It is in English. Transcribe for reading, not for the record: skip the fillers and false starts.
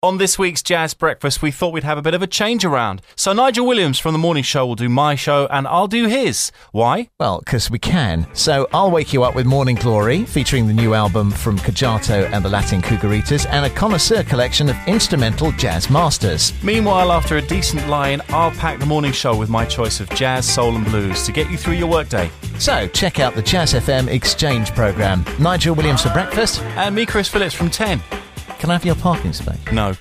On this week's Jazz Breakfast, we thought we'd have a bit of a change around. So Nigel Williams from The Morning Show will do my show and I'll do his. Why? Well, because we can. So I'll wake you up with Morning Glory, featuring the new album from Cajato and the Latin Cougaritas, and a connoisseur collection of instrumental jazz masters. Meanwhile, after a decent lie-in, I'll pack The Morning Show with my choice of jazz, soul and blues to get you through your workday. So check out the Jazz FM Exchange programme. Nigel Williams for breakfast. And me, Chris Phillips, from 10. Can I have your parking space? No.